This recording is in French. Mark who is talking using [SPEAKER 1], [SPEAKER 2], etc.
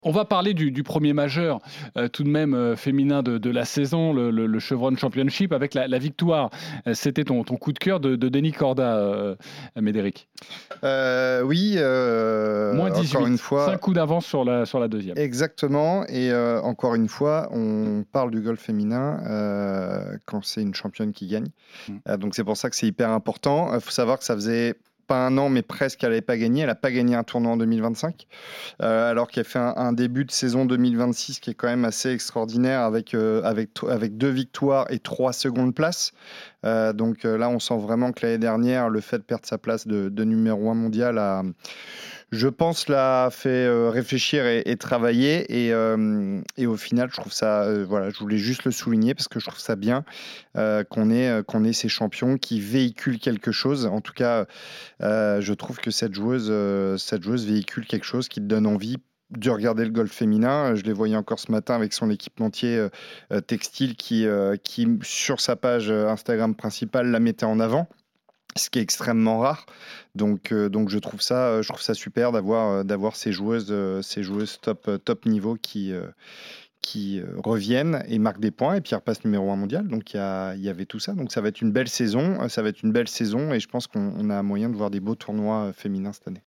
[SPEAKER 1] On va parler du premier majeur, tout de même féminin de la saison, le Chevron Championship, avec la victoire. C'était ton coup de cœur de Denis Corda, Médéric.
[SPEAKER 2] Oui,
[SPEAKER 1] Moins
[SPEAKER 2] encore une
[SPEAKER 1] 18, 5
[SPEAKER 2] fois,
[SPEAKER 1] coups d'avance sur la deuxième.
[SPEAKER 2] exactement. Et encore une fois, on parle du golf féminin quand c'est une championne qui gagne.
[SPEAKER 1] Mm.
[SPEAKER 2] Donc c'est pour ça que c'est hyper important. Il faut savoir que ça faisait pas un an, mais presque qu'elle n'avait pas gagné. Elle n'a pas gagné un tournoi en 2025, alors qu'elle fait un début de saison 2026 qui est quand même assez extraordinaire avec 2 victoires et 3 secondes places. Donc là, on sent vraiment que l'année dernière, le fait de perdre sa place de numéro 1 mondial je pense, l'a fait réfléchir et travailler. Et au final, je trouve ça, voilà, je voulais juste le souligner parce que je trouve ça bien qu'on ait ces champions qui véhiculent quelque chose. En tout cas, je trouve que cette joueuse véhicule quelque chose qui te donne envie de regarder le golf féminin. Je les voyais encore ce matin avec son équipementier textile qui, sur sa page Instagram principale, la mettait en avant, ce qui est extrêmement rare. Donc je trouve ça super d'avoir ces joueuses top niveau qui reviennent et marquent des points et puis repassent numéro 1 mondial. Donc il y avait tout ça. Donc ça va être une belle saison. Ça va être une belle saison et je pense qu'on a moyen de voir des beaux tournois féminins cette année.